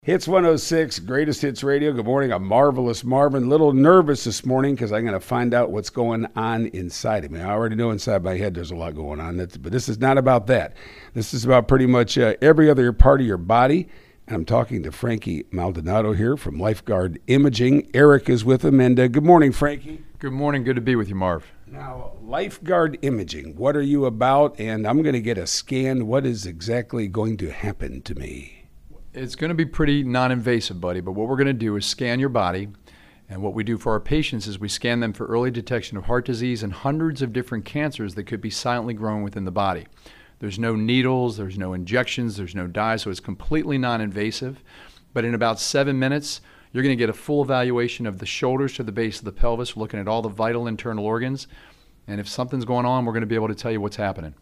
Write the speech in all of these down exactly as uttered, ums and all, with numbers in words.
Hits one oh six, Greatest Hits Radio. Good morning. I'm Marvelous Marvin. A little nervous this morning because I'm going to find out what's going on inside of me. I already know inside my head there's a lot going on, but this is not about that. This is about pretty much uh, every other part of your body. And I'm talking to Frankie Maldonado here from Lifeguard Imaging. Eric is with him. And uh, good morning, Frankie. Good morning. Good to be with you, Marv. Now, Lifeguard Imaging, what are you about? And I'm going to get a scan. What is exactly going to happen to me? It's going to be pretty non-invasive, buddy, but what we're going to do is scan your body, and what we do for our patients is we scan them for early detection of heart disease and hundreds of different cancers that could be silently growing within the body. There's no needles, there's no injections, there's no dye, so it's completely non-invasive. But in about seven minutes, you're going to get a full evaluation of the shoulders to the base of the pelvis, looking at all the vital internal organs, and if something's going on, we're going to be able to tell you what's happening.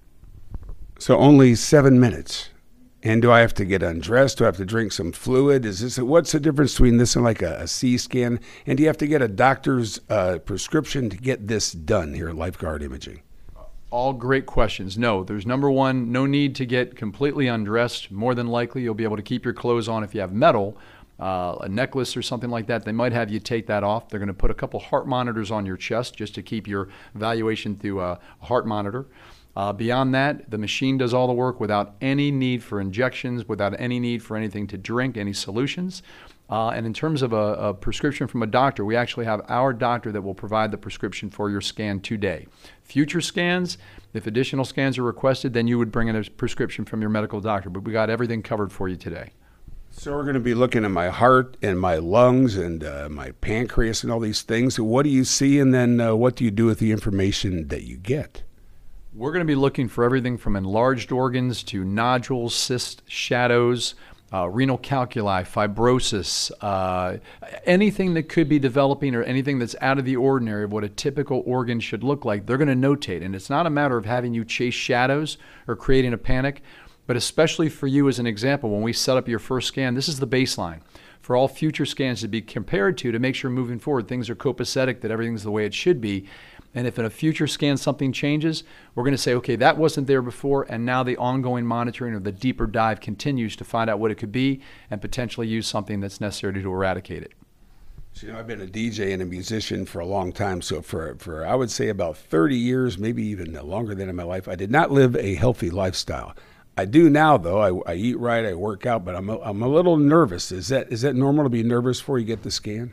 So only seven minutes. And do I have to get undressed? Do I have to drink some fluid? Is this what's the difference between this and like a, a C scan? And do you have to get a doctor's uh, prescription to get this done here at Lifeguard Imaging? All great questions. No, there's number one, no need to get completely undressed. More than likely, you'll be able to keep your clothes on if you have metal, uh, a necklace or something like that. They might have you take that off. They're going to put a couple heart monitors on your chest just to keep your evaluation through a heart monitor. Uh, beyond that, the machine does all the work without any need for injections, without any need for anything to drink, any solutions. Uh, and in terms of a, a prescription from a doctor, we actually have our doctor that will provide the prescription for your scan today. Future scans, if additional scans are requested, then you would bring in a prescription from your medical doctor. But we got everything covered for you today. So we're going to be looking at my heart and my lungs and uh, my pancreas and all these things. So what do you see, and then uh, what do you do with the information that you get? We're going to be looking for everything from enlarged organs to nodules, cysts, shadows, uh, renal calculi, fibrosis, uh, anything that could be developing or anything that's out of the ordinary of what a typical organ should look like. They're going to notate. And it's not a matter of having you chase shadows or creating a panic, but especially for you as an example, when we set up your first scan, this is the baseline for all future scans to be compared to to make sure moving forward things are copacetic, that everything's the way it should be. And if in a future scan something changes, we're going to say, okay, that wasn't there before, and now the ongoing monitoring or the deeper dive continues to find out what it could be and potentially use something that's necessary to eradicate it. So, you know, I've been a D J and a musician for a long time. So for, for I would say about thirty years, maybe even longer than in my life, I did not live a healthy lifestyle. I do now, though. I, I eat right, I work out, but I'm a, I'm a little nervous. Is that is that normal to be nervous before you get the scan?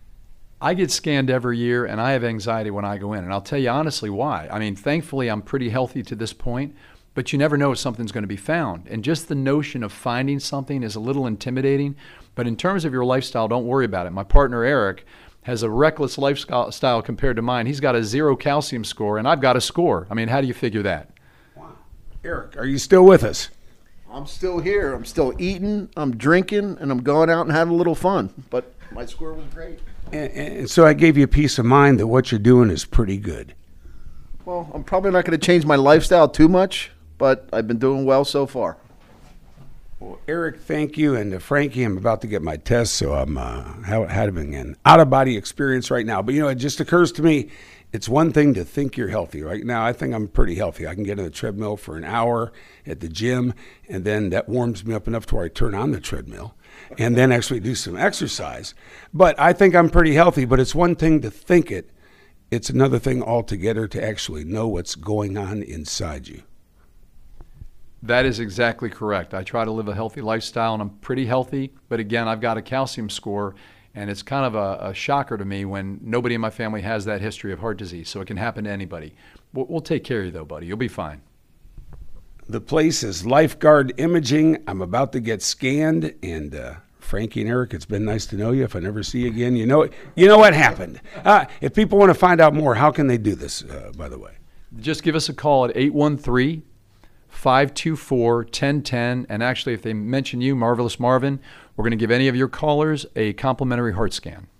I get scanned every year, and I have anxiety when I go in, and I'll tell you honestly why. I mean, thankfully, I'm pretty healthy to this point, but you never know if something's going to be found. And just the notion of finding something is a little intimidating, but in terms of your lifestyle, don't worry about it. My partner, Eric, has a reckless lifestyle compared to mine. He's got a zero calcium score, and I've got a score. I mean, how do you figure that? Wow. Eric, are you still with us? I'm still here. I'm still eating, I'm drinking, and I'm going out and having a little fun, but my score was great. And, and so I gave you a peace of mind that what you're doing is pretty good. Well, I'm probably not going to change my lifestyle too much, but I've been doing well so far. Well, Eric, thank you. And uh, Frankie, I'm about to get my test, so I'm uh, having an out-of-body experience right now. But, you know, it just occurs to me, it's one thing to think you're healthy. Right now, I think I'm pretty healthy. I can get on the treadmill for an hour at the gym, and then that warms me up enough to where I turn on the treadmill and then actually do some exercise. But I think I'm pretty healthy, but it's one thing to think it. It's another thing altogether to actually know what's going on inside you. That is exactly correct. I try to live a healthy lifestyle, and I'm pretty healthy. But again, I've got a calcium score, and it's kind of a, a shocker to me when nobody in my family has that history of heart disease. So it can happen to anybody. We'll, we'll take care of you, though, buddy. You'll be fine. The place is Lifeguard Imaging. I'm about to get scanned, and uh, Frankie and Eric, it's been nice to know you. If I never see you again, you know you know what happened. Uh, if people want to find out more, how can they do this, uh, by the way? Just give us a call at eight one three, five two four, one zero one zero, and actually if they mention you, Marvelous Marvin, we're going to give any of your callers a complimentary heart scan.